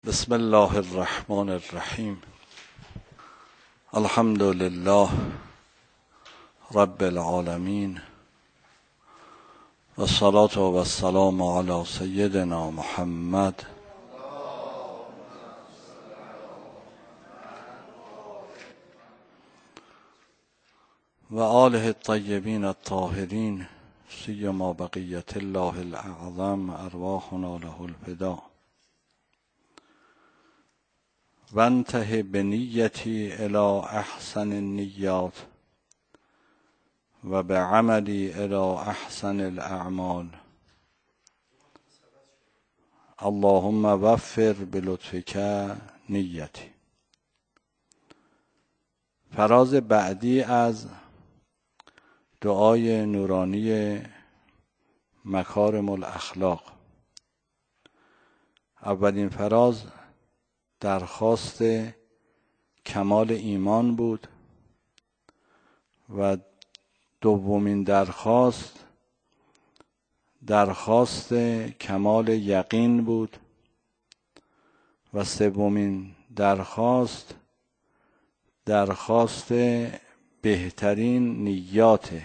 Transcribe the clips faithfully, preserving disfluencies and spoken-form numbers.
بسم الله الرحمن الرحیم. الحمد لله رب العالمین و الصلاة و السلام علی سیدنا محمد و آله الطیبین الطاهرین سیما بقیت الله الاعظم ارواحنا له الفدا. وانته بنیتی الی احسن النیات و بعملی الی احسن الاعمال. اللهم وفر بلطفک نیتی. فراز بعدی از دعای نورانی مکارم الاخلاق. اولین فراز درخواست کمال ایمان بود و دومین درخواست درخواست کمال یقین بود و سومین درخواست درخواست بهترین نیات.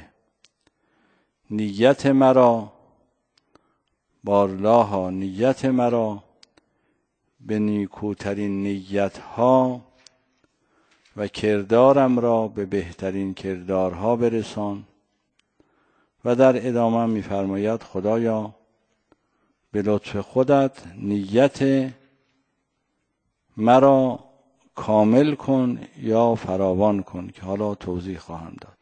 نیت مرا بارلاها نیت مرا به نیکوترین نیتها و کردارم را به بهترین کردارها برسان. و در ادامه می‌فرماید خدایا به لطف خودت نیت مرا کامل کن یا فراوان کن که حالا توضیح خواهم داد.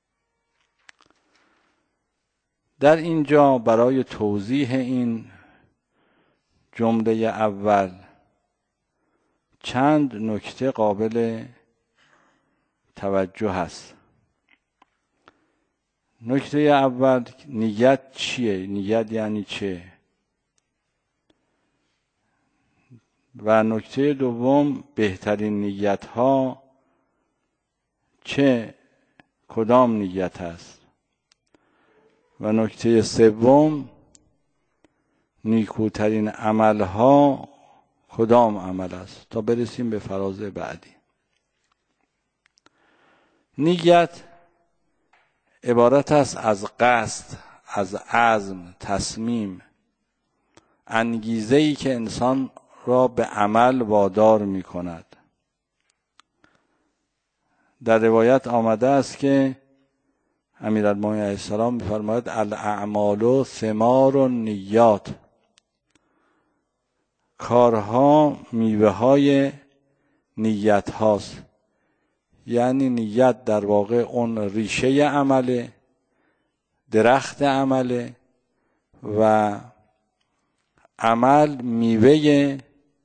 در اینجا برای توضیح این جمله اول چند نکته قابل توجه است. نکته اول، نیت چیه؟ نیت یعنی چه؟ و نکته دوم، بهترین نیت ها چه کدام نیت است؟ و نکته سوم، نیکوترین عمل ها کدام عمل است؟ تا برسیم به فراز بعدی. نیت عبارت است از قصد، از عزم، تصمیم، انگیزه‌ای که انسان را به عمل وادار می کند. در روایت آمده است که امیرالمومنین علیه السلام می‌فرماید الاعمال ثمار النیات. کارها میوه های نیت هاست. یعنی نیت در واقع اون ریشه عمله، درخت عمله و عمل میوه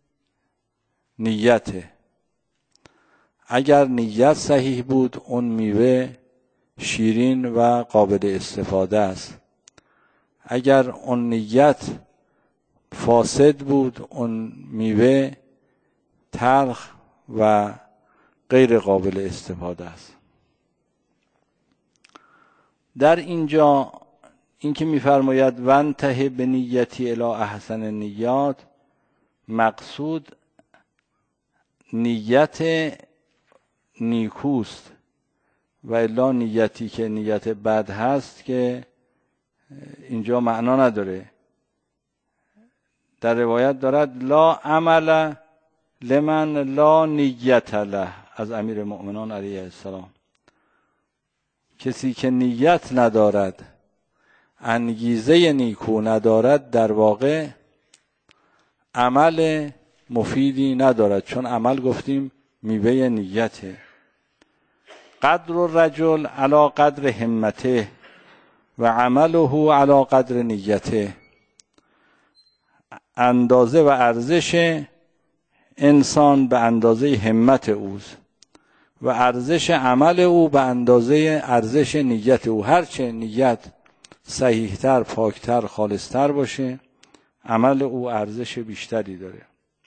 نیته. اگر نیت صحیح بود اون میوه شیرین و قابل استفاده است. اگر اون نیت فاسد بود اون میوه تلخ و غیر قابل استفاده است. در اینجا این که می‌فرماید وانته بنیتی الی احسن النیات، مقصود نیت نیکوست و الا نیتی که نیت بد هست که اینجا معنا نداره. در روایت دارد لا عمل لمن لا نیت له، از امیر المؤمنین علیه السلام. کسی که نیت ندارد، انگیزه نیکو ندارد، در واقع عمل مفیدی ندارد، چون عمل گفتیم میوه نیته. قدر الرجل علی قدر همته و عمله علی قدر نیته. اندازه و ارزش انسان به اندازه همت اوست و ارزش عمل او به اندازه ارزش نیت او. هرچه نیت صحیحتر، پاکتر، خالصتر باشه، عمل او ارزش بیشتری داره.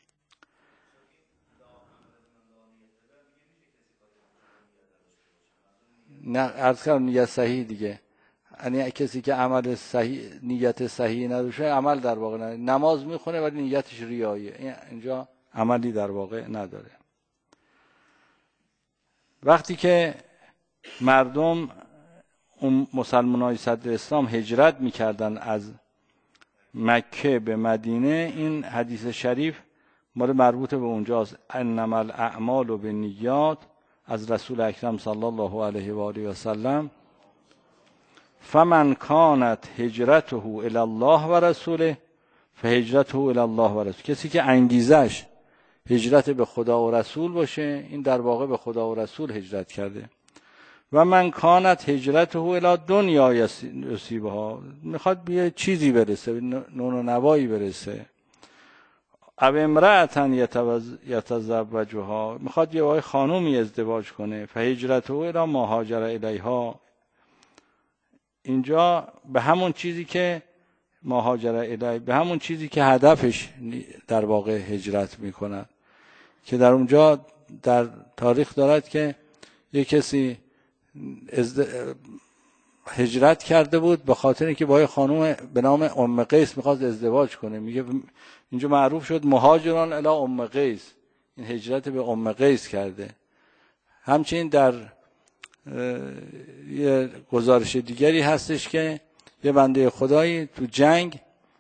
نه عرض کردم نیت صحیح دیگه. یعنی کسی که عمل صحیح، نیت صحیح نداره، عمل در واقع نداره. نماز میخونه ولی نیتش ریاییه. اینجا عملی در واقع نداره. وقتی که مردم اون مسلمانای صدر اسلام هجرت میکردن از مکه به مدینه، این حدیث شریف مال مربوط به اونجاست، انما الاعمال بالنیات، از رسول اکرم صلی الله علیه و آله و سلم، فمن کانت هجرته الی الله و رسوله فهجرته الی الله و رسوله. کسی که انگیزش هجرت به خدا و رسول باشه، این در واقع به خدا و رسول هجرت کرده. و من کانت هجرته الی دنیا یصیبها، میخواد به چیزی برسه، نون و نوایی برسه. او امرأة یتزوجها، میخواد یه وای خانومی ازدواج کنه، فهجرته الی ما هاجر الیها، اینجا به همون چیزی که ما هاجر الی، به همون چیزی که هدفش در واقع هجرت میکنه. که در اونجا در تاریخ دارد که یک کسی هجرت کرده بود به خاطر اینکه با یه خانم به نام ام قیس میخواست ازدواج کنه. میگه اینجا معروف شد مهاجران الی ام قیس، این هجرت به ام قیس کرده. همچنین در یه گزارش دیگری هستش که یه بنده خدایی تو جنگ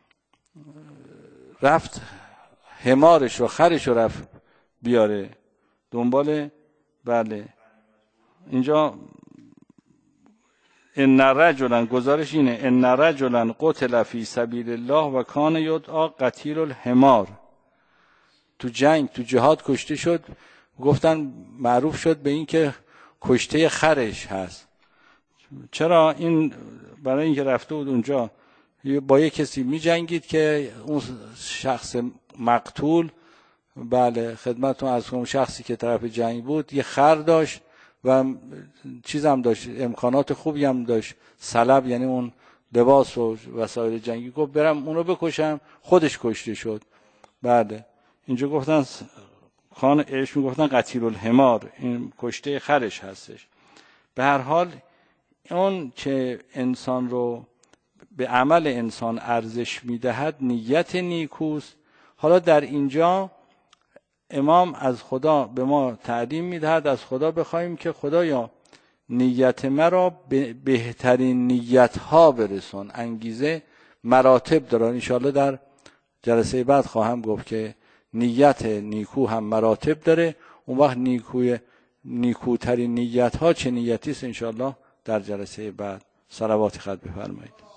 رفت حمارش و خرش رو رفت بیاره دنبال، بله اینجا ان رجلا، گزارش اینه، ان رجلا قتل فی سبیل الله و کان یدعا قتیل الحمار، تو جنگ تو جهاد کشته شد، گفتن معروف شد به این که کشته خرش هست. چرا؟ این برای اینکه رفته بود اونجا با یک کسی می جنگید که اون شخص مقتول، بله خدمتتون عرض کنم، شخصی که طرف جنگ بود یه خر داشت و چیز هم داشت، امکانات خوبی هم داشت، سلب یعنی اون لباس و وسایل جنگی. گفت برم اونو بکشم، خودش کشته شد. بله اینجا گفتن خان ایش میگفتن قتیل الحمار، این کشته خرش هستش. به هر حال اون که انسان رو به عمل انسان ارزش میدهد نیت نیکوست. حالا در اینجا امام از خدا به ما تعلیم میدهد، از خدا بخوایم که خدایا نیت مرا به بهترین نیت ها برسون. انگیزه مراتب داره، ان شاءالله در جلسه بعد خواهم گفت که نیت نیکو هم مراتب داره. اون وقت نیکوی نیکوترین نیت ها چه نیتی است ان شاءالله در جلسه بعد. صلوات خط بفرمایید.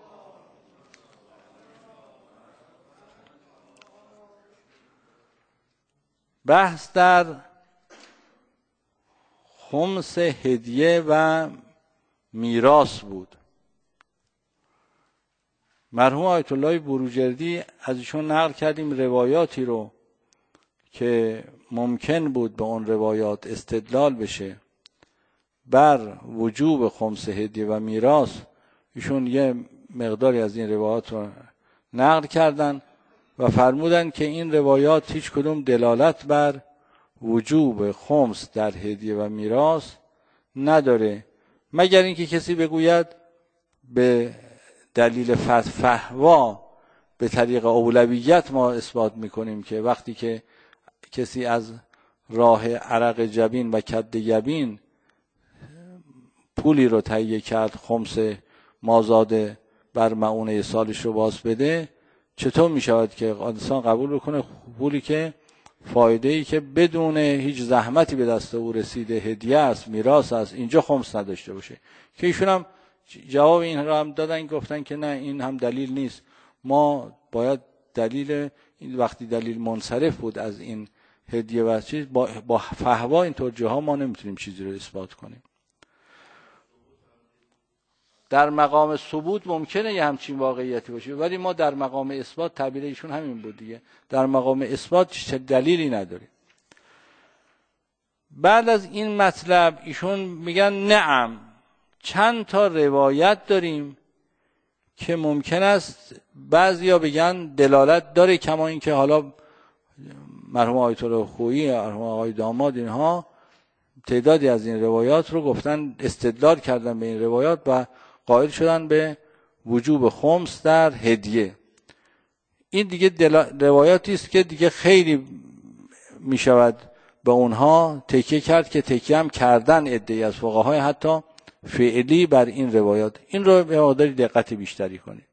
بحث در خمس هدیه و میراث بود. مرحوم آیت الله بروجردی از ایشون نقل کردیم روایاتی رو که ممکن بود به اون روایات استدلال بشه بر وجوب خمس هدیه و میراث. ایشون یه مقداری از این روایات رو نقل کردن و فرمودن که این روایات هیچ کدوم دلالت بر وجوب خمس در هدیه و میراث نداره، مگر اینکه کسی بگوید به دلیل فهوا به طریق اولویت ما اثبات میکنیم که وقتی که کسی از راه عرق جبین و کد یبین پولی رو تهیه کرد، خمس مازاد بر معونه سالش رو باز بده، چطور می شود که انسان قبول بکنه پولی که فایده‌ای که بدون هیچ زحمتی به دست او رسیده، هدیه است، میراث است، اینجا خمس نداشته باشه؟ که ایشون هم جواب این را هم دادن، گفتن که نه این هم دلیل نیست، ما باید دلیل این وقتی دلیل منصرف بود از این هدیه و چیز با, با فهوا اینطور جاها ما نمیتونیم چیزی رو اثبات کنیم. در مقام ثبوت ممکنه یه همچین واقعیتی باشه، ولی ما در مقام اثبات تعبیر ایشون همین بود دیگه، در مقام اثبات چه دلیلی نداره. بعد از این مطلب ایشون میگن نعم، چند تا روایت داریم که ممکن است بعضیا بگن دلالت داره، کما این که حالا مرحوم آیت الله خویی، مرحوم آقای داماد، اینها تعدادی از این روایات رو گفتن، استدلال کردن به این روایات و قائل شدن به وجوب خمس در هدیه. این دیگه روایاتی است که دیگه خیلی می شود به اونها تکیه کرد که تکیه هم کردن عده‌ای از فقهای حتی فعلی بر این روایات. این رو به مقداری دقت بیشتری کنید.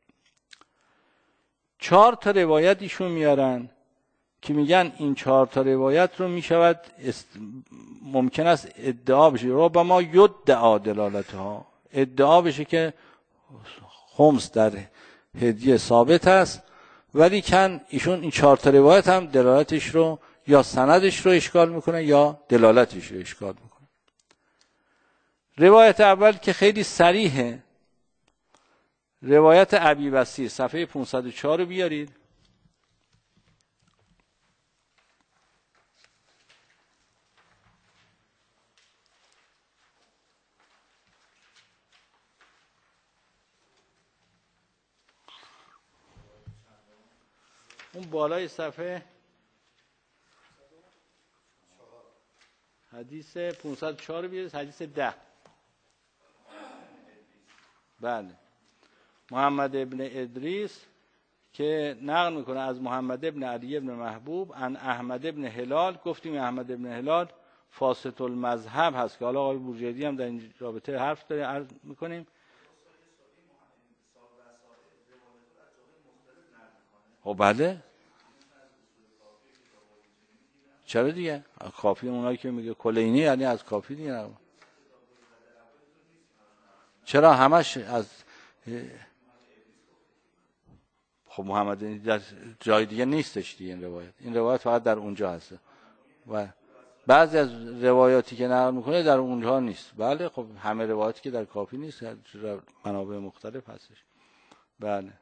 چهار تا روایت ایشون میارن که میگن این چهار تا روایت رو میشود است... ممکن است ادعا بشه ربما یدعا دلالتها، ادعا بشه که خمس در هدیه ثابت است، ولی کن ایشون این چهار تا روایت هم دلالتش رو یا سندش رو اشکال میکنه یا دلالتش رو اشکال میکنه. روایت اول که خیلی صریحه، روایت ابی بصیر صفحه پانصد و چهار رو بیارید. اون بالای صفحه حدیث پانصد و چهار بیارید، حدیث ده. بله، محمد ابن ادریس که نقل میکنه از محمد ابن علی ابن محبوب عن احمد ابن هلال. گفتیم احمد ابن هلال فاسد المذهب هست که حالا آقای بورجردی هم در این رابطه حرف داره، عرض میکنیم. خب بله، چرا دیگه؟ کافی اونایی که میگه کلینی یعنی از کافی دیگه. چرا همش از خب محمد در جای دیگه نیستش دیگه این روایت. این روایت فقط در اونجا هست و بعضی از روایاتی که نقل میکنه در اونجا نیست. بله خب همه روایاتی که در کافی نیست، منابع مختلف هستش. بله،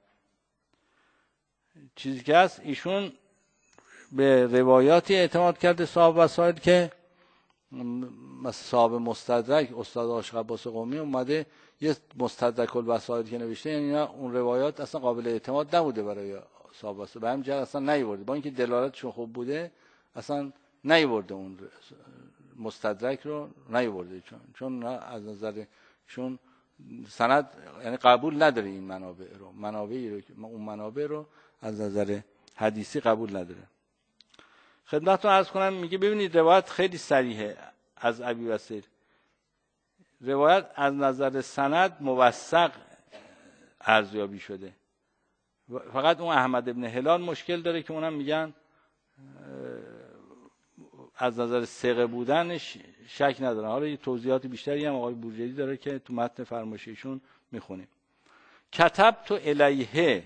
چیزی که هست ایشون به روایاتی اعتماد کرده صاحب وسائل که مثلا صاحب مستدرک استاد عاشق عباس قمی اومده یه مستدرک الوسائل که نوشته، یعنی اون روایات اصلا قابل اعتماد نبوده برای صاحب وسائل، به همین جهت اصلا نیورده، با اینکه دلالتشون خوب بوده اصلا نیورده، اون مستدرک رو نیورده، چون چون از نظرشون سند یعنی قبول نداره این منابع رو، منابعی رو که اون منابع رو از نظر حدیثی قبول نداره. خدمتتون عرض کنم، میگه ببینید روایت خیلی صریحه از ابی بصیر، روایت از نظر سند موثق ارزیابی شده، فقط اون احمد ابن هلال مشکل داره که اونم میگن از نظر ثقه بودنش شک ندارن. حالا یه توضیحات بیشتری هم آقای بورجردی داره که تو متن فرمایشیشون میخونیم. کتب تو الیه،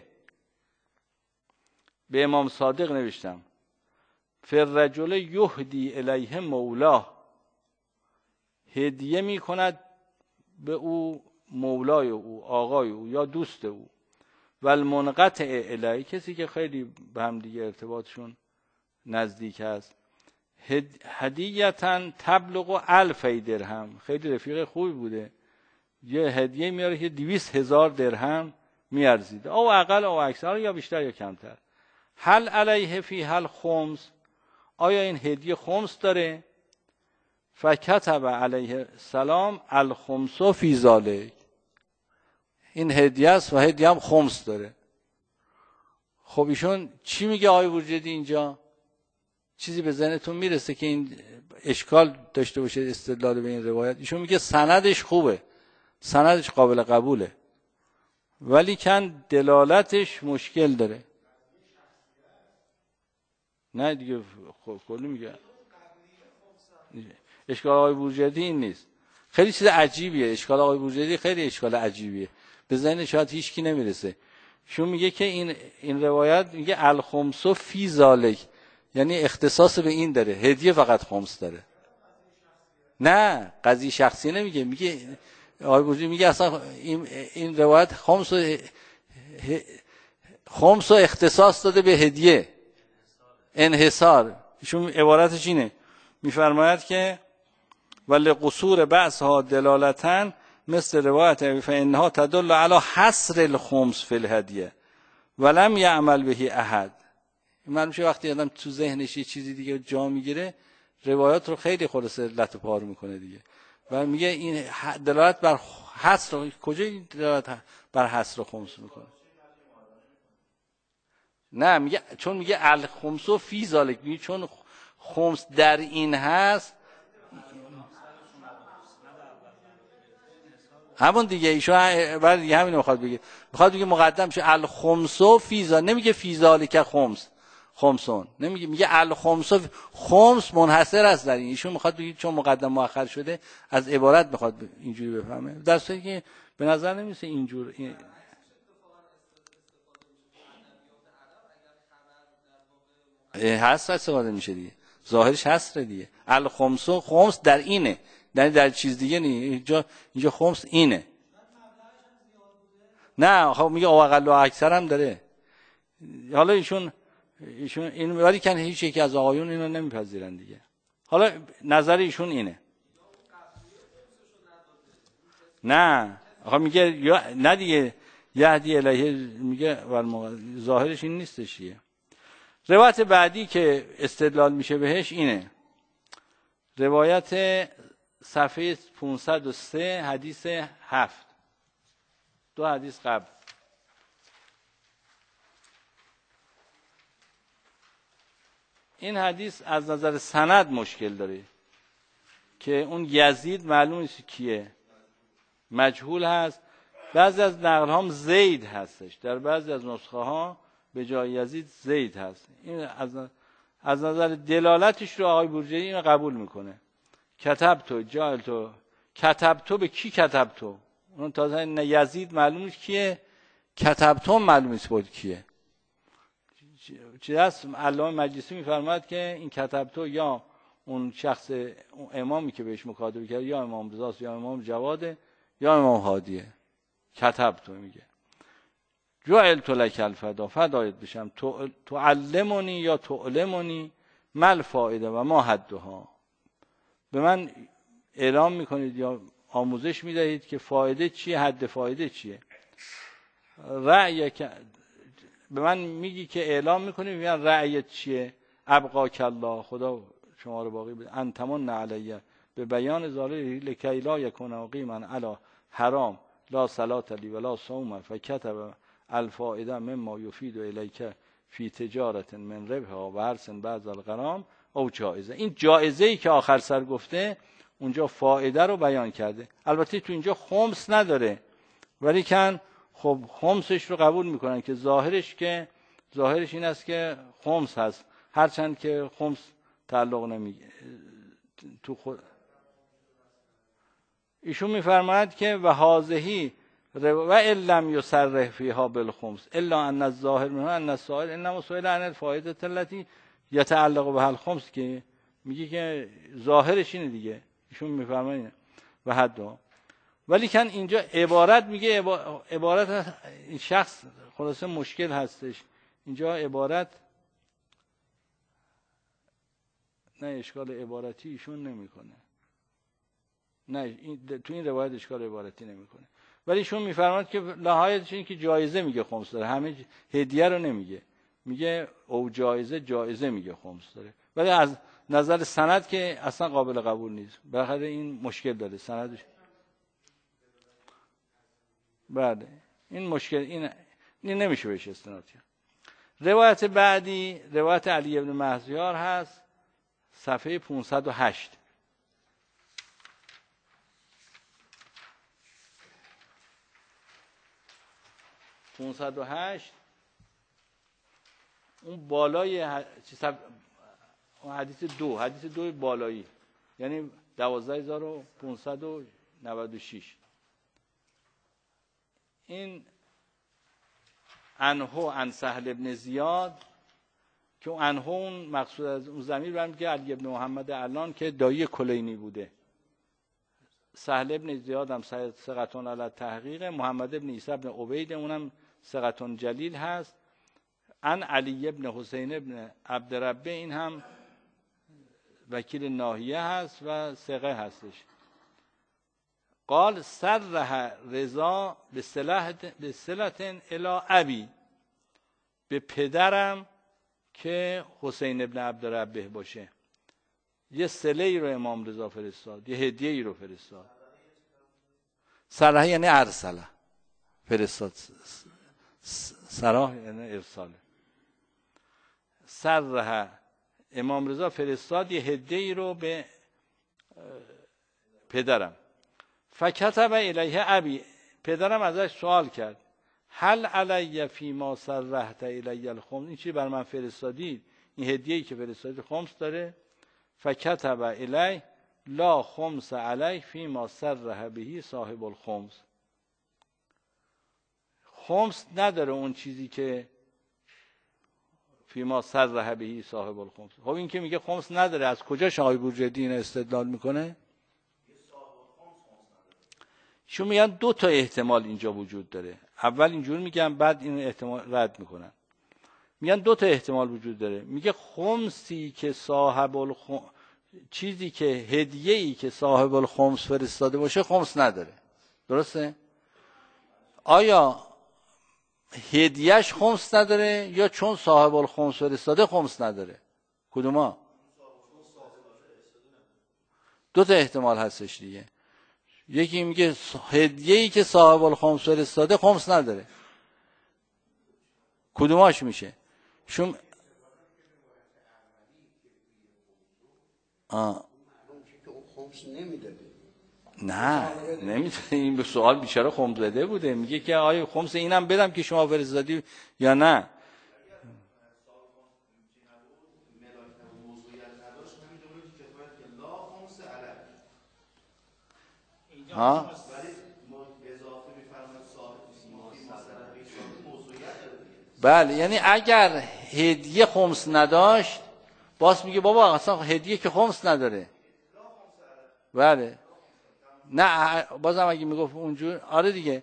به امام صادق نوشتم، فررجل یهدی الیه مولاه، هدیه میکند به او مولای او، آقای او یا دوست او، و المنقطع الیه، کسی که خیلی به هم دیگه ارتباطشون نزدیک است، هدیه‌تن تبلغ الف درهم، خیلی رفیق خوبی بوده، یه هدیه میاره که دویست هزار درهم میارزید، او اقل او اکثر، یا بیشتر یا کمتر. هل علیه فی هل خمس، آیا این هدیه خمس داره؟ فکتب علیه السلام الخمس فی ذالک، این هدیه است و هدیه هم خمس داره. خب ایشون چی میگه آقای بورجردی اینجا؟ چیزی به ذهنتون میرسه که این اشکال داشته باشه استدلال به این روایت؟ ایشون میگه سندش خوبه، سندش قابل قبوله، ولی کن دلالتش مشکل داره. نه دیگه خب کلی میگه اشکال آقای بورجردی این نیست. خیلی چیز عجیبیه اشکال آقای بورجردی، خیلی اشکال عجیبیه، به ذهن شاید هیچ کی نمیرسه. شون میگه که این این روایت میگه الخمس فی ذالک، یعنی اختصاص به این داره، هدیه فقط خمس داره. نه قضیه شخصی نمیگه، میگه آقای بورجردی میگه اصلا این این روایت خمس و خمس و اختصاص داده به هدیه، انحصار. ایشون عبارتش اینه، میفرماید که ولی قصور بعضها دلالتن مثل روایت فانها تدل علی حصر الخمس فی الهدیه ولم یعمل بهی احد. من میشه وقتی آدم تو ذهنش یه چیزی دیگه جا میگیره، روایات رو خیلی خلاصه لت و پار میکنه دیگه، و میگه این دلالت بر حصر، کجا این دلالت بر حصر خمس میکنه؟ نه میگه چون میگه الخمس فی ذالک، میگه چون خمس در این هست، همون دیگه ایشون بعد دیگه همین میخواد بگه، میخواد بگه مقدم شه الخمسو فیزا، نمیگه فیزالی که خمس خمسون، نمیگه، میگه الخمسو خمس منحصر است در این. ایشون میخواد بگه چون مقدم مؤخر شده از عبارت میخواد اینجوری بفهمه، در صورتی که به نظر نمیسه اینجور این... هست استفاده میشه دیگه، ظاهرش هست دیگه. الخمسو خمس در اینه، در در چیز دیگه نی، اینجا اینجا خمس اینه. نه خب میگه او اقل و اکثر هم داره. حالا ایشون ایشون این ولی کن هیچ یکی از آقایون اینو نمیپذیرن دیگه. حالا نظر ایشون اینه. نه آخه میگه یا نه دیگه یهدی الیه، میگه ظاهرش این نیستش دیگه. روایت بعدی که استدلال میشه بهش اینه، روایت صفحه پانصد و سه حدیث هفت، دو حدیث قبل. این حدیث از نظر سند مشکل داره که اون یزید معلوم نیست کیه، مجهول هست. بعضی از نقل هم زید هستش، در بعضی از نسخه ها به جای یزید زید هست. این از از نظر دلالتش رو آقای بورجری اینو قبول میکنه. کتب تو جال تو، کتب تو به کی کتب تو؟ اون تازه نه یزید معلوم نیست کیه، کتب تو معلوم نیست بود کیه. چیز هست علامه مجلسی میفرماید که این کتب تو یا اون شخص اون امامی که بهش مکاتبه کرد یا امام رضاست یا امام جواده یا امام هادیه. کتب تو میگه جعلت لک الفدا، فدایت بشم، تو تعلمونی یا تعلمونی مل فایده و ما حدها، به من اعلام میکنید یا آموزش میدهید که فایده چیه، حد فایده چیه. رأی به من میگی که اعلام میکنی، میگن رأیت چیه، ابقاک الله، خدا شما رو باقی بده، انتمن علیه به بیان ظاهری لکی لا یکون عقیما علی حرام لا صلات لی ولا صوم فکتب الفائده مما یفید الیک فی تجارت من ربح و حرص بعض الغرام او جایزه. این جایزه ای که آخر سر گفته اونجا فائده رو بیان کرده. البته تو اینجا خمس نداره، ولی کن خب خمسش رو قبول میکنن که ظاهرش که ظاهرش این است که خمس هست، هرچند که خمس تعلق نمیگه تو خود. ایشون میفرماید که و هازهی و لم یصرح فیها بالخمس الا ان الظاهر منه ان السائل انما سئل عن الفائده التي يتعلق بها الخمس، که میگه که ظاهرش اینه دیگه. ایشون میفرماید و حدا، ولی کن اینجا عبارت میگه عبارت این شخص خلاصه مشکل هستش اینجا عبارت، نه اشکال عبارتی ایشون نمیکنه، نه این تو این روایت اشکال عبارتی نمیکنه، ولی ایشون میفرماید که نهایتش این که جایزه میگه خمس داره، همه هدیه رو نمیگه، میگه او جایزه جایزه میگه خمس داره، ولی از نظر سند که اصلا قابل قبول نیست. بالاخره این مشکل داره سندش. بعد این مشکل این این نمیشه بهش استناد کرد. روایت بعدی روایت علی ابن مهزیار هست، صفحه پانصد و هشت. پانصد و هشت اون بالای حدیث دو، حدیث دو بالایی، یعنی دوازده هزار و پانصد و نود و شش. این انهو عن سهل ابن زیاد که اون انهو اون مقصود از اون ضمیر برمیگه علی ابن محمد علان که دایی کلینی بوده. سهل ابن زیاد هم ثقتون علی تحقیق، محمد ابن عیسی ابن عبید اونم ثقتون جلیل هست. ان علی ابن حسین ابن عبدربه این هم وکیل ناحیه هست و ثقه هستش. قال صرح رضا به صلت الی ابی، به پدرم که حسین ابن عبدربه باشه یه صله ای رو امام رضا فرستاد، یه هدیه ای رو فرستاد. صرح یعنی ارسله، فرستاد. صراح یعنی ارساله. صرح امام رضا فرستاد یه هدیه‌ای رو به پدرم. فکتب الیه ابی، پدرم ازش سوال کرد هل علی فی ما صرحت الی الخمس، این چی بر من فرستادید؟ این هدیه‌ای که فرستادید خمس داره؟ فکتب الی لا خمس علی فی ما صرح به صاحب الخمس، خمس نداره اون چیزی که فی ما صرح به صاحب الخمس. خب این که میگه خمس نداره، از کجا آقای بورجردی این استدلال میکنه؟ شو میگن دو تا احتمال اینجا وجود داره. اول اینجور میگن بعد این احتمال رد میکنن. میگن دو تا احتمال وجود داره. میگه خمسی که صاحب الخمس، چیزی که هدیه‌ای که صاحب الخمس فرستاده باشه خمس نداره. درسته؟ آیا هدیهش خمس نداره یا چون صاحب الخمس فرستاده خمس نداره؟ کدوما؟ دو تا احتمال هستش دیگه. یکی میگه هدیه‌ای که صاحب الخمس فرستاده خمس نداره. کدوماش میشه؟ شما آه. نه نمیتونه، این به سوال بیچاره خمس زده بوده، میگه که آیا خمس اینم بدم که شما فرستادی یا نه. ها بله، یعنی اگر هدیه خمس نداشت باز میگه بابا اصلا هدیه که خمس نداره. بله نه بازم اگه میگفت اونجور آره دیگه.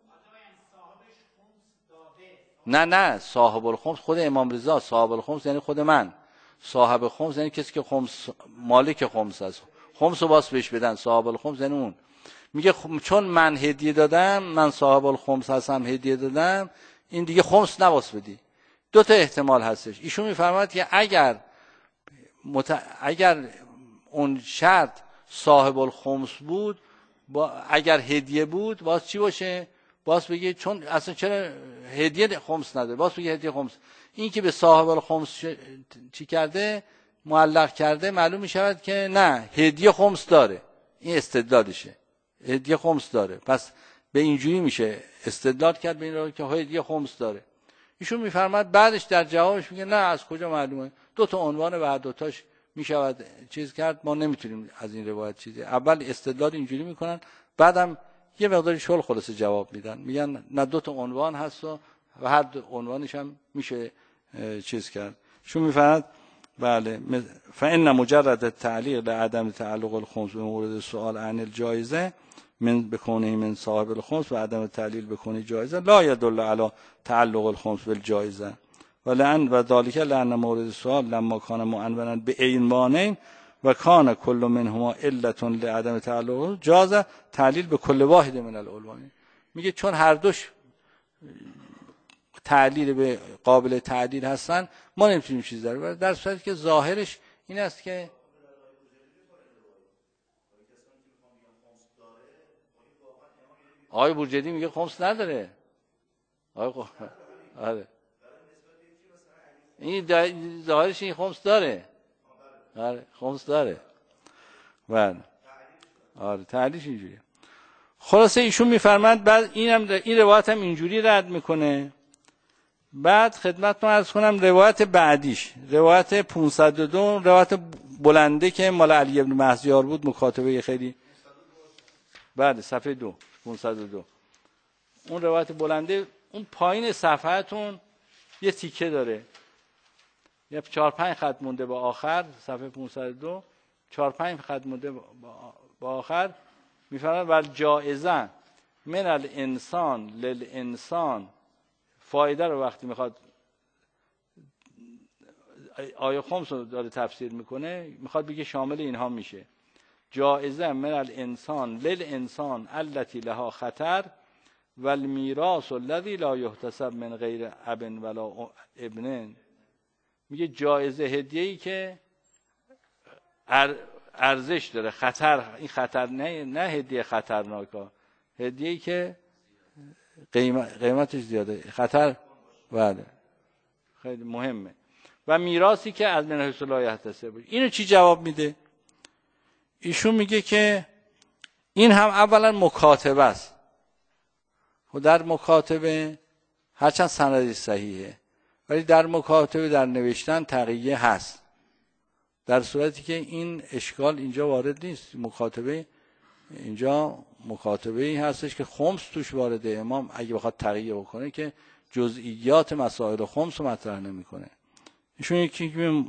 نه نه صاحب الخمس خود امام رضا، صاحب الخمس یعنی خود من، صاحب خمس یعنی کسی که خمس مالک خمس است، خمس رو باز بهش بدن. صاحب الخمس یعنی اون. میگه چون من هدیه دادم، من صاحب الخمس هستم هدیه دادم، این دیگه خمس نواس بدی. دو تا احتمال هستش. ایشون میفرماید که اگر مت... اگر اون شرط صاحب الخمس بود، با... اگر هدیه بود باز چی باشه؟ باز بگه چون اصلا چرا هدیه خمس نداره، باز بگه هدیه خمس. این که به صاحب الخمس ش... چی کرده؟ معلق کرده، معلوم میشود که نه هدیه خمس داره. این استدلالشه، هدیه خمس داره. پس به اینجوری میشه استدلال کرد به این رو که هدیه خمس داره. ایشون میفرماد بعدش در جوابش میگه نه از کجا معلومه؟ دو تا عنوان و هر دو تاش میشود چیز کرد، ما نمیتونیم از این روایت چیزی. اول استدلال اینجوری میکنن، بعدم یه مقداری شل خلاصه جواب میدن، میگن نه دو تا عنوان هست و هر دو عنوانش هم میشه چیز کرد. شون میفرماد بله فإن مجرد التعلیق لعدم تعلق الخمس به مورد سؤال عن الجایزه من بکونه من صاحب الخمس و عدم تعلیل بکونه جایزه لا يدل على تعلق الخمس بالجایزه ولعن و ذلك لأن مورد سؤال لما كان معنونا بعنوانین و کان کل منهما علت لعدم تعلق جاز تعلیل به کل واحد من العنوانین. میگه چون هر دوش تعلیل به قابل تعلیل هستن ما نمیتونیم چیز داره، در صورتی که ظاهرش این است که آقای بورجردی میگه خمس نداره. آقای آره این ظاهرش این خمس داره. آره خمس داره. بله آره تعلیلش اینجوریه. خلاصه ایشون میفرماد بعد اینم این روایت هم اینجوری رد میکنه. بعد خدمتتون عرض کنم روایت بعدیش، روایت پانصد و دو، روایت بلنده که مال علی بن مهزیار بود، مکاتبه خیلی بعد صفحه دو پانصد و دو. اون روایت بلنده اون پایین صفحه‌تون یه تیکه داره، یه چهار پنج خط مونده با آخر، صفحه پانصد و دو چهار پنج خط مونده با آخر. میفرماید ول جائزه من الانسان للانسان، فایده رو وقتی میخواد آیه خمس رو داره تفسیر میکنه، میخواد بگه شامل اینها میشه. جائزه من الانسان للانسان التي لها خطر والمیراث الذي لا يحتسب من غیر اب ولا ابن. میگه جایزه هدیه‌ای که ارزش داره، خطر، این خطر نه نه هدیه خطرناکه، هدیه‌ای که قیمت قیمتش زیاده، خطر. بله خیلی مهمه. و میراثی که از من حیث لا یحتسب باشه. اینو چی جواب میده؟ ایشون میگه که این هم اولا مکاتبه است و در مکاتبه هرچند سندی صحیحه ولی در مکاتبه در نوشتن تقیه هست، در صورتی که این اشکال اینجا وارد نیست. مکاتبه اینجا مکاتبه ای هستش که خمس توش وارده. امام اگه بخواد تقیه بکنه که جزئیات مسائل خمس رو مطرح نمیکنه. ایشون یکی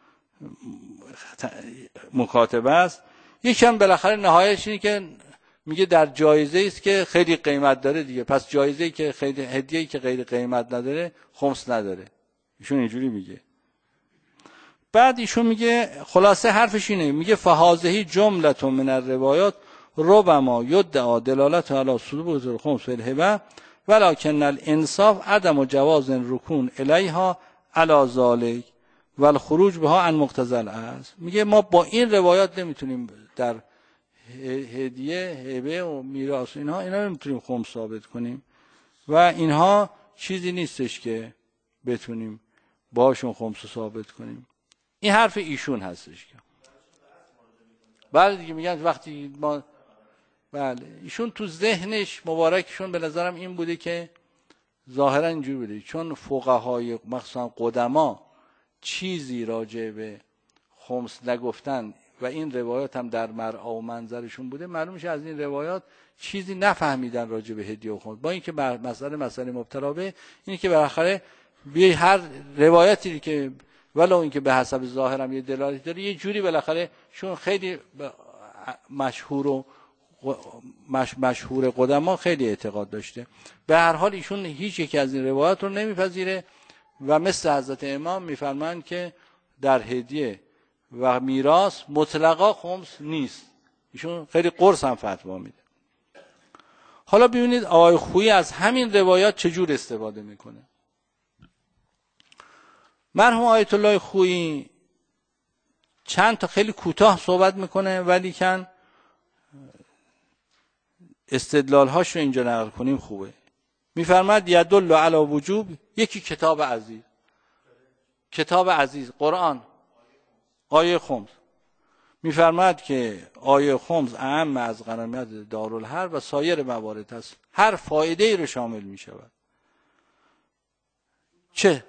مکاتبه است. یکم بالاخره نهایتش اینه که میگه در جایزه است که خیلی قیمت داره دیگه، پس جایزه‌ای که خیلی هدیه‌ای که خیلی قیمت نداره خمس نداره. ایشون اینجوری میگه. بعد ایشون میگه خلاصه حرفش اینه، میگه فهذه جمله من الروایات ربما یدعا دلالت علی صدور الخمس فی الهبه ولکن الانصاف عدم جواز رکون الیها علی ذلک والخروج بها عن مقتضى الاصل. میگه ما با این روایات نمیتونیم در هدیه، هبه و میراث اینها اینا نمیتونیم خمس ثابت کنیم و اینها چیزی نیستش که بتونیم باشون خمس ثابت کنیم. این حرف ایشون هستش که بله دیگه میگن وقتی ما بله ایشون تو ذهنش مبارکشون به نظرم این بوده که ظاهرا اینجوری بوده، چون فقهای مخصوصا قدما چیزی راجع به خمس نگفتن و این روایات هم در مرعا و منظرشون بوده، معلوم میشه از این روایات چیزی نفهمیدن راجع به هدیه و خمس. با اینکه بر مسئله مسئله مبتلا به اینه که بالاخره بیای هر روایتی که ولو اینکه به حسب ظاهرم یه دلالی داره یه جوری بالاخره چون خیلی مشهور و مشهور قدما خیلی اعتقاد داشته، به هر حال ایشون هیچ یک از این روایات رو نمیپذیره و مثل حضرت امام میفرمایند که در هدیه و میراث مطلقا خمس نیست. ایشون خیلی قرص هم فتوا میده. حالا ببینید آقای خویی از همین روایات چجور استفاده میکنه. مرحوم آیت الله خویی چند تا خیلی کوتاه صحبت میکنه ولی کن استدلال هاش رو اینجا نقل کنیم خوبه. میفرماد یدل علی وجوب، یکی کتاب عزیز، کتاب عزیز قرآن آیه خمس میفرماد که آیه خمس اعم از غنیمت دارالحرب و سایر موارد است، هر فایده ای رو شامل می شود. چه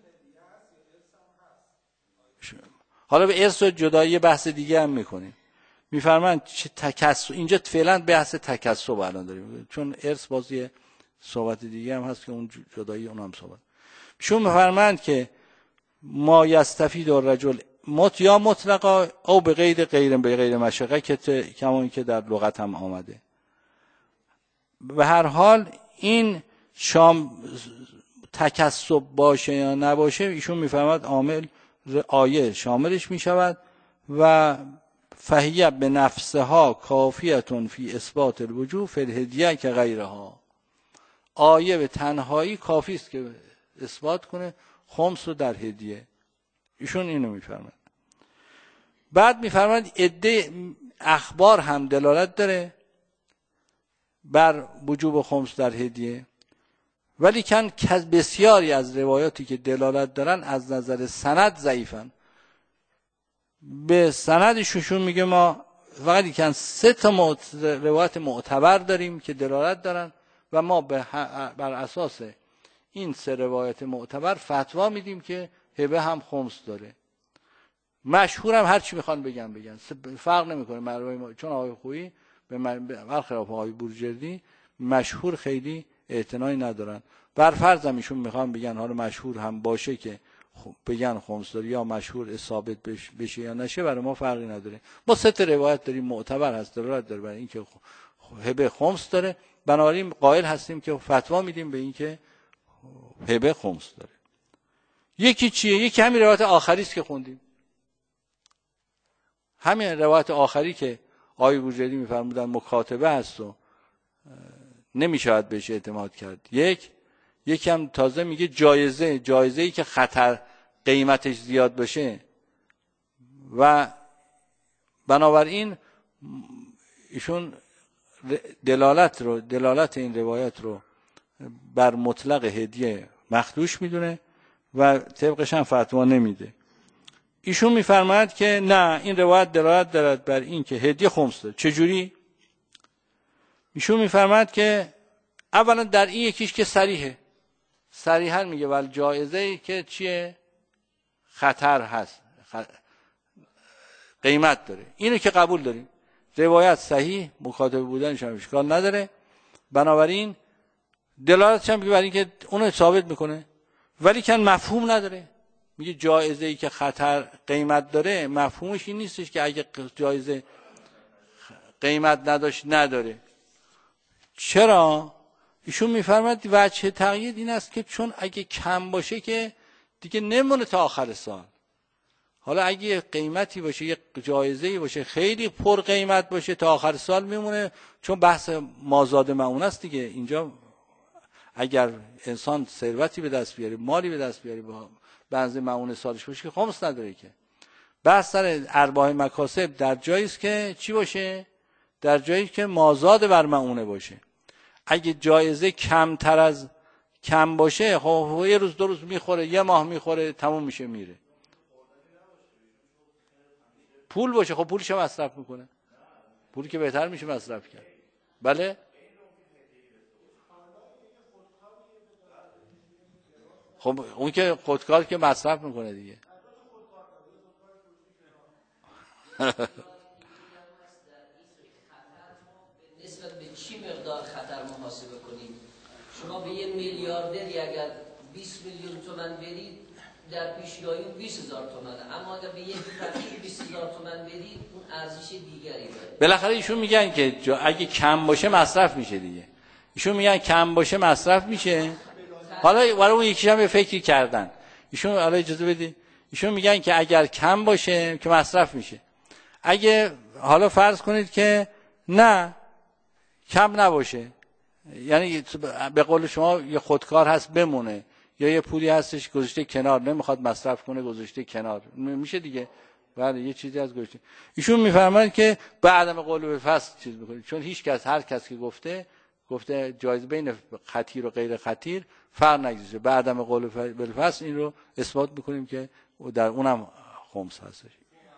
حالا به ارث و جدایی بحث دیگه هم میکنیم. میفرمایند تکسب، اینجا فعلا بحث تکسب الان داریم چون ارث بازی صحبت دیگه هم هست که اون جدایی اون هم صحبت. شون میفرمایند که ما یستفید الرجل مت یا مطلقا او به غیر غیر به غیر مشقه که کما که در لغت هم آمده. به هر حال این شام تکسب باشه یا نباشه ایشون میفرماد عامل آیه شاملش میشود و فهیه به نفسها کافیتون فی اثبات الوجوب فی الهدیه که غیرها. آیه به تنهایی کافی است که اثبات کنه خمس رو در هدیه. ایشون اینو میفرماد. بعد میفرماد عده اخبار هم دلالت داره بر وجوب خمس در هدیه، ولی کن بسیاری از روایاتی که دلالت دارن از نظر سند ضعیفن. به سندشون میگه ما فقط کن سه تا روایت معتبر داریم که دلالت دارن و ما بر اساس این سه روایت معتبر فتوا میدیم که هبه هم خمس داره. مشهورم هر چی میخوان بگن بگن فرق نمیکنه مروی، چون آقای خویی به برخلاف آقای بورجردی مشهور خیلی اعتنایی ندارن. بر فرض هم ایشون میخوان بگن حالا مشهور هم باشه که بگن خمس داره یا مشهور ثابت بشه یا نشه، برای ما فرقی نداره. ما سه تا روایت داریم معتبر هست دلالت داره برای اینکه هبه خمس داره، بنابراین قائل هستیم که فتوا میدیم به اینکه هبه خمس داره. یکی چیه؟ یکی همین روایت آخری است که خوندیم، همین روایت آخری که آقای بورجردی میفرمودن مکاتبه هست و نمیشود بهش اعتماد کرد. یک یکم تازه میگه جایزه، جایزه ای که خطر قیمتش زیاد باشه و بنابراین ایشون دلالت رو دلالت این روایت رو بر مطلق هدیه مخدوش میدونه و طبقش هم فتوا نمیده. ایشون میفرماید که نه، این روایت دلالت دارد بر این که هدیه خمس داره. چجوری؟ ایشون میفرماید که اولا در این یکیش که صریحه، صریحا میگه ولی جایزه ای که چیه؟ خطر هست، خ... قیمت داره، اینو که قبول داریم. روایت صحیح، مکاتبه بودنش هم اشکال نداره، بنابراین دلالتش هم بر این که اونو ثابت میکنه، ولی که مفهوم نداره. میگه جایزه ای که خطر قیمت داره، مفهومش این نیستش که اگه جایزه قیمت نداشت نداره. چرا؟ ایشون میفرماید وجه تقیید این است که چون اگه کم باشه که دیگه نمونه تا آخر سال. حالا اگه قیمتی باشه، یه جایزه‌ای باشه خیلی پر قیمت باشه، تا آخر سال میمونه، چون بحث مازاد معون است دیگه. اینجا اگر انسان ثروتی به دست بیاره، مالی به دست بیاره با بنز معون سالش باشه که خمس نداره که. بحث سر ارباح مکاسب در جایی است که چی باشه؟ در جایی که مازاد بر معونه باشه. اگه جایزه کمتر از کم باشه، خب یه روز دو روز میخوره، یه ماه میخوره، تموم میشه میره. پول باشه، خب پولش هم مصرف میکنه، پولی که بهتر میشه مصرف کرد. بله خب اون که خودکار که مصرف میکنه دیگه. نسبت به چی مقدار خطر محاسبه کنیم؟ شما به یه میلیاردری اگر بیست میلیون تومان بدید در پیشگاهی اون بیست هزار تومانه، اما اگر به یه فقیر بیست هزار تومان بدید اون ارزش دیگری داره. بالاخره ایشون میگن که اگه کم باشه مصرف میشه دیگه. ایشون میگن کم باشه مصرف میشه. حالا برای اون یکیش هم به فکری کردن. ایشون حالا اجازه بدید، ایشون میگن که اگر کم باشه که مصرف میشه. اگه حالا فرض کنید که نه کم نباشه، یعنی به قول شما یه خودکار هست بمونه، یا یه پولی هستش گذاشته کنار نمیخواد مصرف کنه گذاشته کنار، میشه دیگه. بله یه چیزی از گذاشته. ایشون میفرمایند که به عدم قول بالفصل چیز میکنید، چون هیچ کس هر کس که گفته گفته جایزه بین خطیر و غیر خطیر فرق نگذاشته، به عدم قول بالفصل این رو اثبات میکنیم که در اونم خمس هستش.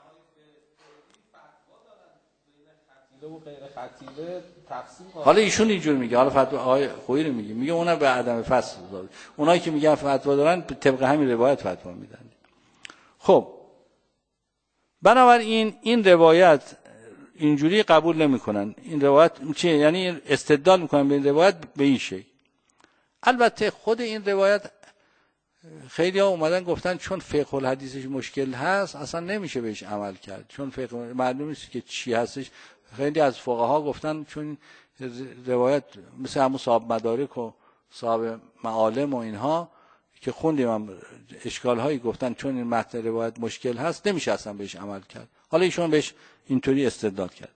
حالا ایشون اینجور میگه، حالا فتوا آقای خویی رو میگه، میگه اونا به عدم فصل داره. اونایی که میگن فتوا دارن طبق همین روایت فتوا میدن. خب بنابراین این روایت اینجوری قبول نمیکنن. این روایت چیه؟ یعنی استدلال میکنن به این روایت به این شکل. البته خود این روایت خیلی ها اومدن گفتن چون فقه الحدیثش مشکل هست اصلا نمیشه بهش عمل کرد، چون فقه معلوم نیست که چی هستش. خیلی از فقها گفتن چون روایت مثل همون صاحب مدارک و صاحب معالم و اینها که خوندیم هم اشکال هایی گفتن چون این متن روایت مشکل هست نمیشه اصلا بهش عمل کرد. حالا ایشون بهش اینطوری استدلال کرد.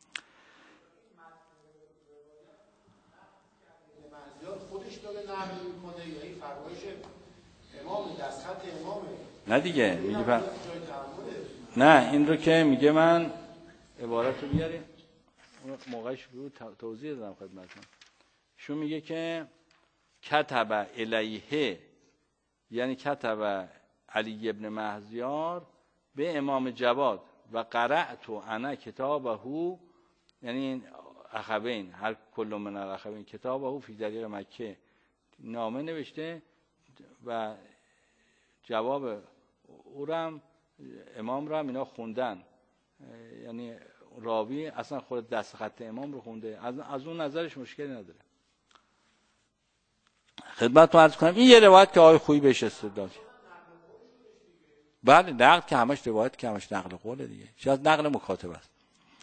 نه دیگه میگه پر... نه این رو که میگه من عبارت رو بیاریم اون موقعش بود توضیح دادم خدمتتون. شو میگه که کتب الیه، یعنی کتب علی ابن مهزیار به امام جواد و قرأت انا کتابه، یعنی اخوین هر کل من الاخوین کتابه فی طریق مکه، نامه نوشته و جواب او را امام را اینا خوندن، یعنی راوی اصلا خود دست خط امام رو خونده، از, از اون نظرش مشکلی نداره. خدمتتون عرض کنم این یه روایت که آقای خویی بهش استدلال کرد. بله نقل که همش روایت که همش نقل قوله دیگه، شاید نقل مکاتبه است.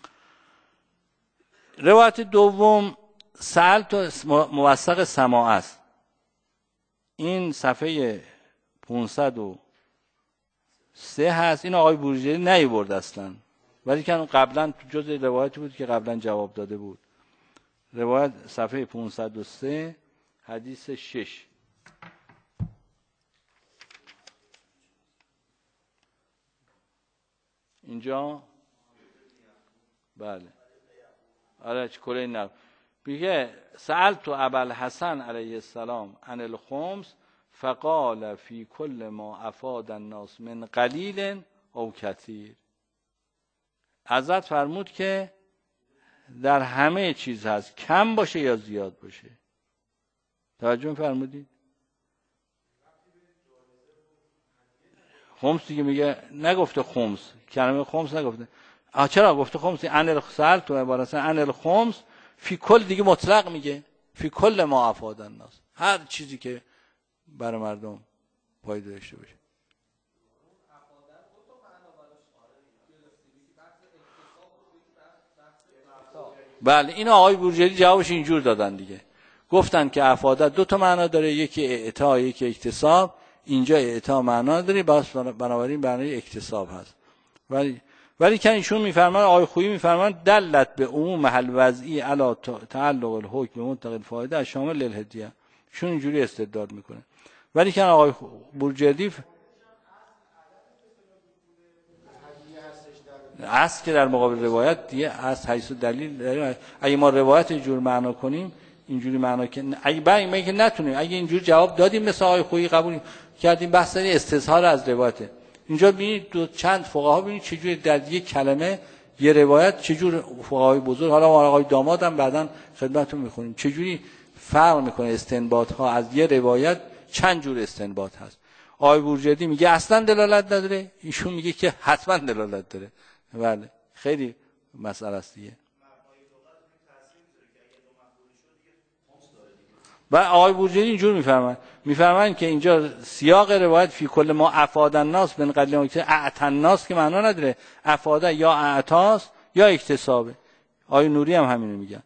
روایت دوم سألت موثق سماع است. این صفحه پانصد و سه هست. این آقای بروجردی نیاورد اصلا، ولی که قبلا تو جز روایتی بود که قبلا جواب داده بود. روایت صفحه پانصد و سه حدیث شش. اینجا بله آره کلی نقل میگه سألت ابوالحسن علیه السلام عن الخمس فقال فی کل ما افاد الناس من قلیل او کثیر. حضرت فرمود که در همه چیز هست، کم باشه یا زیاد باشه. توجه فرمودید؟ خمس دیگه میگه، نگفته خمس، کلمه خمس نگفته. آ چرا گفته خمس؟ ان الخسال تو عبارت ان الخمس فی کل دیگه مطلق میگه، فی کل ما افاد الناس، هر چیزی که برای مردم فایده داشته باشه. بله این آقای بورجردی جوابش اینجور دادن دیگه، گفتن که افاده دو تا معنا داره، یکی اعطا یکی اکتساب. اینجا اعطا معنا داره، بس بنابراین برای اکتساب هست. ولی ولی که ایشون میفرمان، آقای خویی میفرمان دلت به عموم محل وضعی علی تعلق الحکم به منطق الفایده از شامل للهدیه. ایشون اینجوری استدلال میکنه. ولی که آقای بورجردی اصل که در مقابل روایت دیگه از حیث دلیل داریم. اگه ما روایت جور معنا کنیم اینجوری معنا که اگه بعد که نتونیم، اگه اینجوری جواب دادیم مثل آقای خویی قبول کردیم، بحث استظهار از روایت. اینجا ببینید دو چند فقها ببینید چجوری در یک کلمه یه روایت چجور فقهای بزرگ، حالا ما آقای داماد هم بعداً خدمتتون میخونیم، چجوری فرق میکنه استنباط ها از یه روایت، چند جور استنباط هست. آقای بورجردی میگه اصلا دلالت نداره، ایشون میگه که حتما دلالت داره. بله خیلی مسئله است دیگه. و آقای بورجردی اینجور میفرمایند میفرمایند که اینجا سیاق روایت فی کل ما افاد الناس من قلیل که اعطى الناس که معنا نداره، افاده یا اعطاست یا اکتسابه. آقای نوری هم همینو میگن.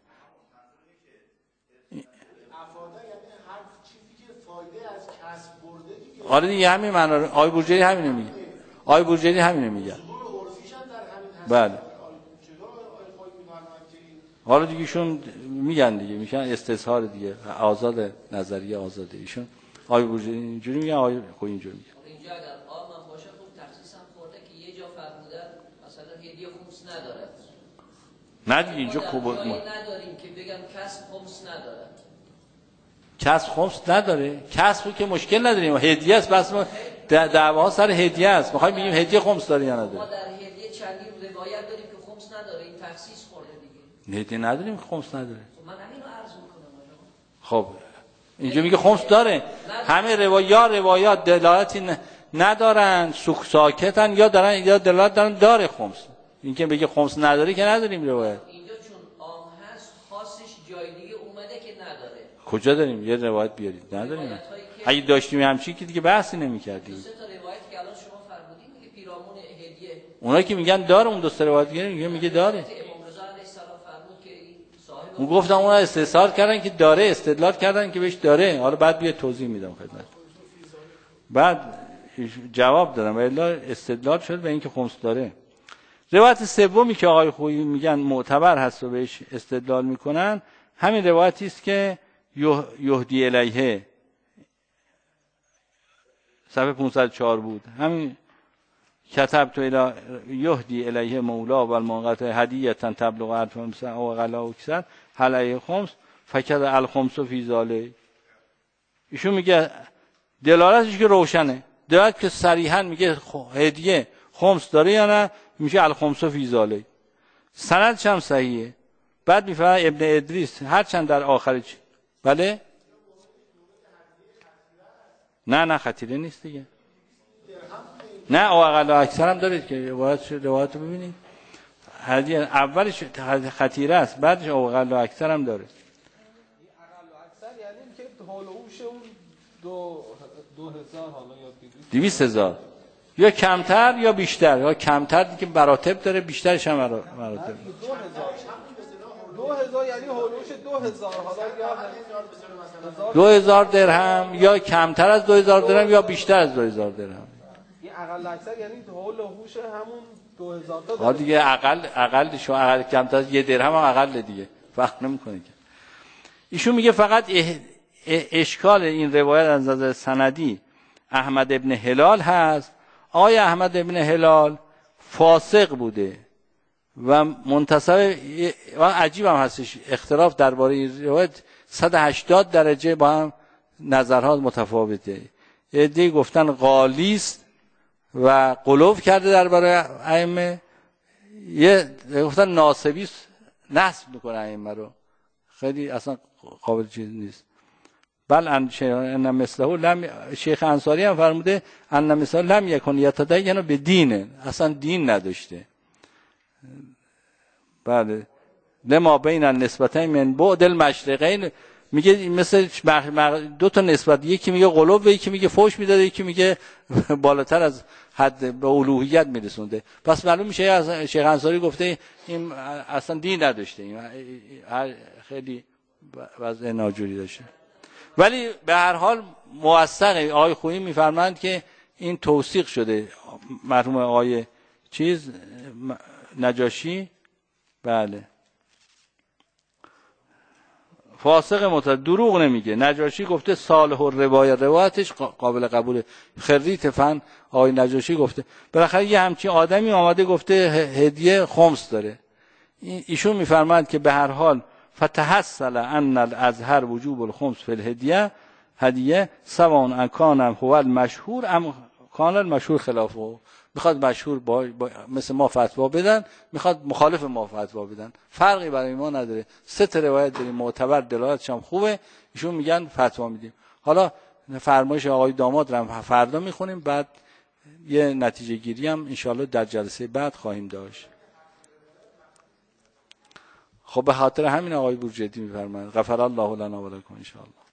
آره دیگه همین معنا رو آقای بورجردی همینو میگه. آقای بورجردی همینو میگه. بله. حالا دیگه ایشون میگن دیگه میگن استظهار دیگه، آزاد نظریه آزاده. ایشون آقای بورجردی اینجوری میگن، آقای خویی اینجوری میگه. اینجا اگر عام باشه خوب تخصیص هم خورده که یه جا فرمودن مثلا هدیه خمس نداره. نه دیگه اینجا خوب ما نداریم که بگم کسب خمس نداره. کسب خمس نداره، کسب که مشکل نداریم، هدیه است، بس ما دعوا سر هدیه است. میخوایم بگیم هدیه خمس داره یا نداره. ما در هدیه چندین روایت داریم که خمس نداره، این تخصیص خورده دیگه. هدیه نداریم که خمس نداره. خب من همین رو عرض میکنم. خب اینجا میگه خمس داره. همه روایات روایات دلالتی ندارن، سوک ساکتن، یا دارن یا دلالت دارن داره خمس. این که بگه خمس نداره که نداریم روایت. اینجا چون عام هست خاصش جای دیگه اومده که نداره. کجا داریم؟ یه روایت بیارید. نداریم. اگه داشتیم همچین که دیگه بحثی نمی‌کردیم. دو سه تا روایت که الان شما فرمودین میگه پیرامون هدیه. اونایی که میگن داره، اون دو سه روایت میگه میگه داره. امام رضا علیه السلام فرمود که این صاحب اون گفتم اون استدلال کردن که داره، استدلال کردن که بهش داره. حالا بعد بیا توضیح میدم خدمت. بعد جواب دادم ولی استدلال شد به اینکه خمس داره. روایت سومی که آقای خویی میگن معتبر هست و بهش استدلال میکنن همین روایتی است که یهدی الیه صفحه پانصد و چهار بود. همین کتب تو الی یهدی الیه مولا و المنقطع هدیه تبلغ عرف او غلا و کسر حلایه خمس فکر الخمس فی ذاله. ایشون میگه دلالتش که روشنه، دلالت که صریحا میگه هدیه خمس داره یا نه، میشه الخمس فی ذاله. سندش هم صحیحه. بعد میفهمه ابن ادریس هرچند در آخرش بله نه نه خطیره نیست دیگه. نه او اقل و اکثر هم دارید که روایت روایت رو ببینید. هدیه اولش خطیره است، بعدش او اقل و اکثر هم داره. اقل و اکثر یعنی که حول و حوش اون دو دو هزار حالا یا دویست هزار یا کمتر یا بیشتر، یا کمتر دیگه مراتب داره، بیشترش هم مراتب. دو هزار دو هزار یعنی حول و حوش دو هزار حالا یا دو هزار درهم یا کمتر از دو هزار درهم یا بیشتر از دو هزار درهم. این اقل اکثر یعنی حول و حوش همون دو هزار تا ها دیگه. اقل اقل شو اقل کمتر از یه درهم هم اقل دیگه، فرق نمیکنه که. ایشون میگه فقط اشکال این روایت از نظر سندی احمد ابن هلال هست. آقای احمد ابن هلال فاسق بوده و منتصب و عجیب هم هستش، اختلاف درباره این روایت صد و هشتاد درجه با هم نظرها متفاوته. عده‌ای گفتن غالیست و غلو کرده درباره ائمه، یه گفتن ناسبیست نسب میکنه ائمه رو، خیلی اصلا قابل چیز نیست. بل ان مثله لم، شیخ انصاری هم فرموده ان مثله لم یکن یتدین به دین، اصلا دین نداشته. بله لما بین النسبتین من بعد المشرقین، میگه مثل دو تا نسبت، یکی میگه غلو و یکی میگه فوش میداده، یکی میگه بالاتر از حد به الوهیت میرسونده. پس معلوم میشه از شیخ انصاری گفته این اصلا دین نداشته، این خیلی وضع ناجوری داشته. ولی به هر حال موثقه. آقای خویی میفرمایند که این توثیق شده، مرحوم آقای چیز نجاشی، بله فاسق مطلق، دروغ نمیگه. نجاشی گفته صالح الروایه، روایتش قابل قبوله. خریت فن آقای نجاشی گفته. بالاخره یه همچین آدمی آمده گفته هدیه خمس داره. ایشون میفرمایند که به هر حال فتحصل ان الازهر وجوب الخمس فی الهدیه هدیه سواء ان کان هو المشهور ام کان المشهور خلافه. میخواد مشهور با, با مثل ما فتوا بدن، میخواد مخالف ما فتوا بدن، فرقی برای ما نداره. سه تا روایت داریم معتبر، دلالتش هم خوبه، ایشون میگن فتوا میدیم. حالا فرمایش آقای داماد رو فردا میخونیم، بعد یه نتیجه گیری هم انشالله در جلسه بعد خواهیم داشت. خب به خاطر همین آقای بورجردی میفرمایند غفر الله لنا و لکم ان شاء الله.